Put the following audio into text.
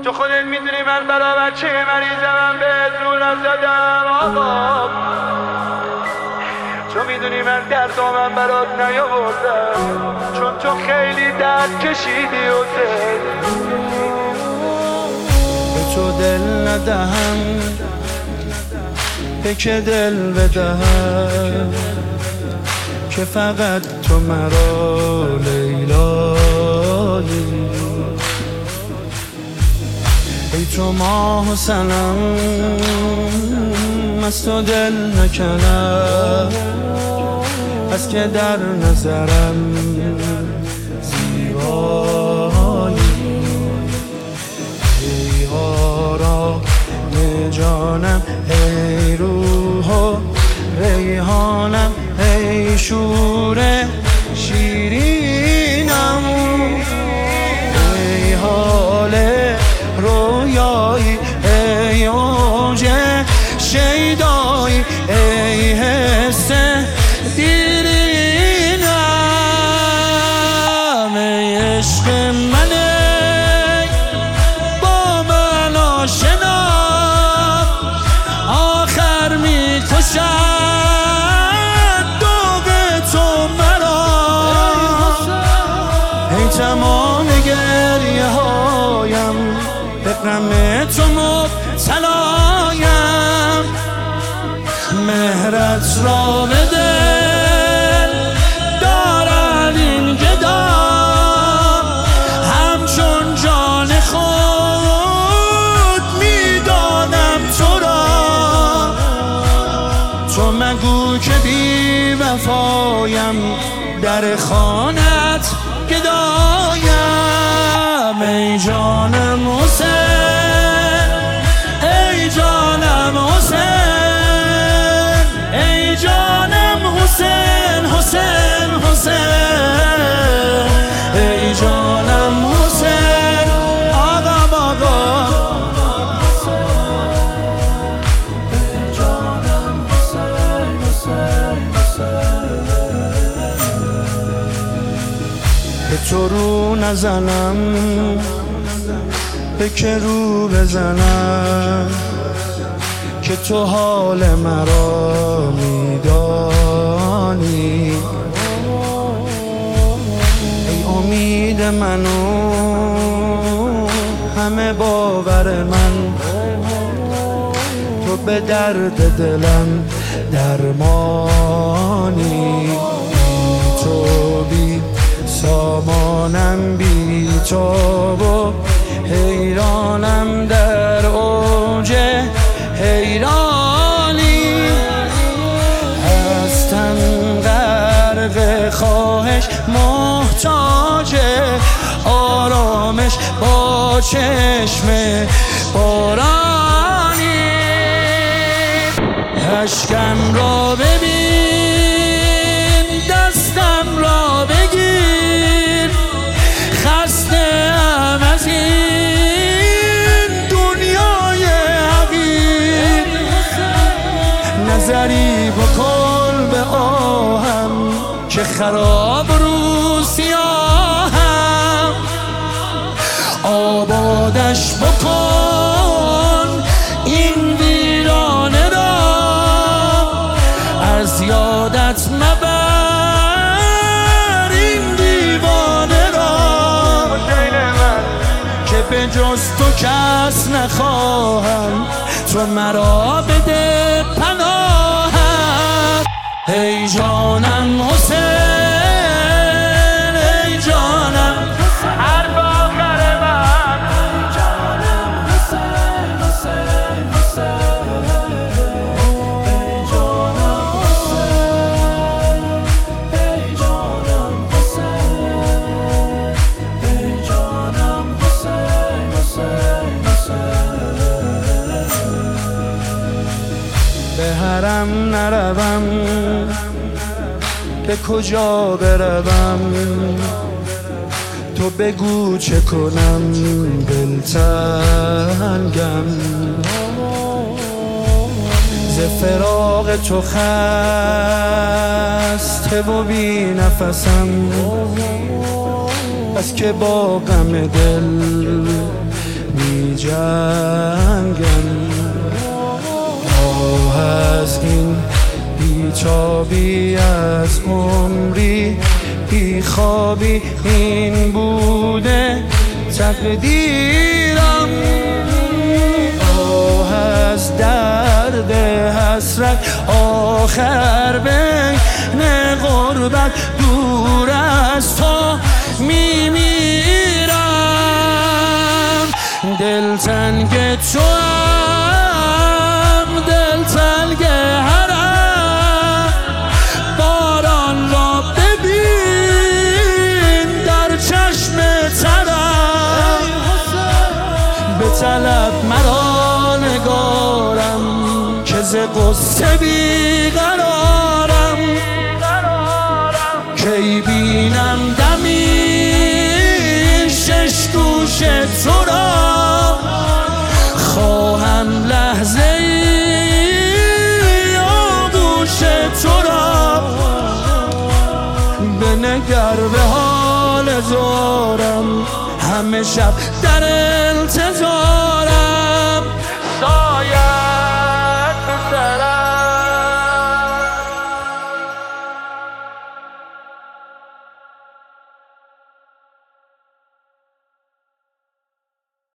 تو خودت میدونی من برا بچه مریضم بهت رو نزدم آقا، تو میدونی من دردامم برات نیاوردم، چون تو خیلی درد کشیدی و به تو دل ندهم به که دل بدهم که فقط تو مرا لیلایی. ای تو ماه و صنم از تو دل نکنم، از که در نظرم زیبایی. ای آرام جانم، ای روح و ریحانم، ای شور شیرینم، ای حال رویایی، ای اوج شیدایی، ای حس دیرینم، ای عشق منه با من آشنا، آخر میکشد دوغ تو مرا. ای تمام گریه هایم به غم تو مبتلایم، مهرت را به دل دارد این گدا، همچون جان خود میدانم تو را. تو مگو که بی وفایم، در خانت گدایم. ای جانم حسین، ای جانم حسین، ای جانم حسین، حسین حسین، ای جانم حسین، آقا آقا. ای جانم حسین، حسین حسین، به تو رو نزنم به که رو بزنم، که تو حال مرا میدانی. ای امید منو همه باور من، تو به درد دلم درمانی. تو بی سامانم، بی تو و حیرانم در اوج حیرانی. هستم غرق خواهش، محتاج آرامش با چشم بارانی. اشکم را ببین، دستم را بگیر، خسته‌ام از این دنیای حقیر. نظری بکن به آهم که خراب رو سیاهم، آبادش بکن این ویرانه را، از یادت مبر این دیوانه را، که به جز تو کس نخواهم، تو مرا بده پناهم. ای جانم حسین، ای جانم حرف آخر من، ای جانم حسین، حسین حسین، ای جانم حسین، ای جانم حسین، ای جانم حسین، حسین حسین. به حرم نروم به کجا بروم، تو بگو چه کنم دلتنگم. ز فراق تو خسته و بی نفسم، بس که با غم دل می جنگم. آه از این بیتابی از عمری بیخوابی، این بوده تقدیرم. آه از درد حسرت آخر بین غربت دور از تو میمیرم. دلتنگ تو هم دلتنگ هرم، باران را ببین در چشم ترم. به طلب مرا نگارم که ز غصه بیقرارم. کی بینم دمی شش گوش تو را، خواهم لحظه ای آغوش تو را. بنگر به حال زارم همه شب در انتظار.